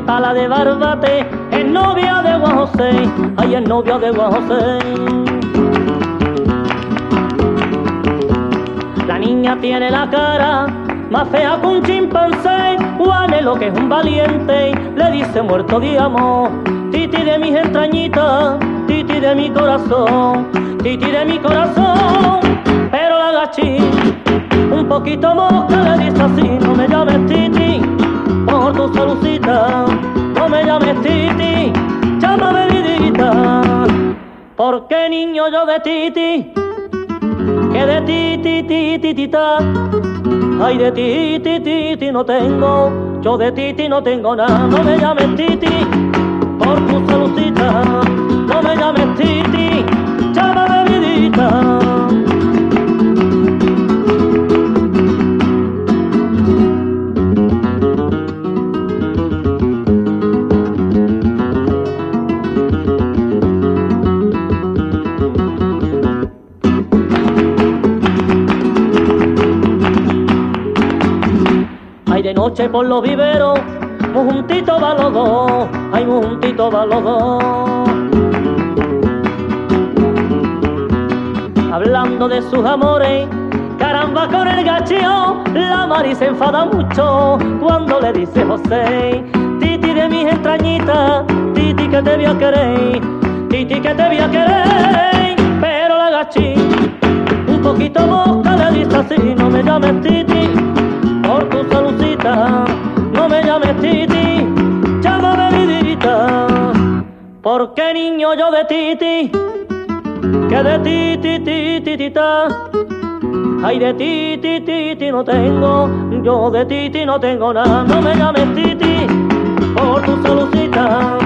de pala de Barbate, es novia de Juan José, ay, es novia de Juan José. La niña tiene la cara más fea que un chimpancé. Juanelo, que es un valiente, le dice muerto de amor. Titi de mis entrañitas, Titi de mi corazón, Titi de mi corazón. Pero la gachín, un poquito mosca, le dice así: no me llames Titi, por tu salucita, no me llames Titi, llámame vidita. Porque niño yo de Titi, que de Titi, Titi, tita, ay, de Titi, Titi no tengo, yo de Titi no tengo nada. No me llames Titi, por tu salucita, no me llames Titi, llámame vidita. Ay, de noche por los viveros, muy juntito va los dos, ay, muy juntito va los dos. Hablando de sus amores, caramba con el gacheo, la Mari se enfada mucho cuando le dice José: Titi de mis entrañitas, Titi que te voy a querer, Titi que te voy a querer. Pero la gachí, un poquito mosca, le dice así: no me llames Titi, por tu salucita, no me llames Titi, llámame vidita. Porque niño yo de Titi, que de Titi, Titi, tita, ay, de Titi, Titi no tengo, yo de Titi no tengo nada. No me llames Titi, por tu salucita,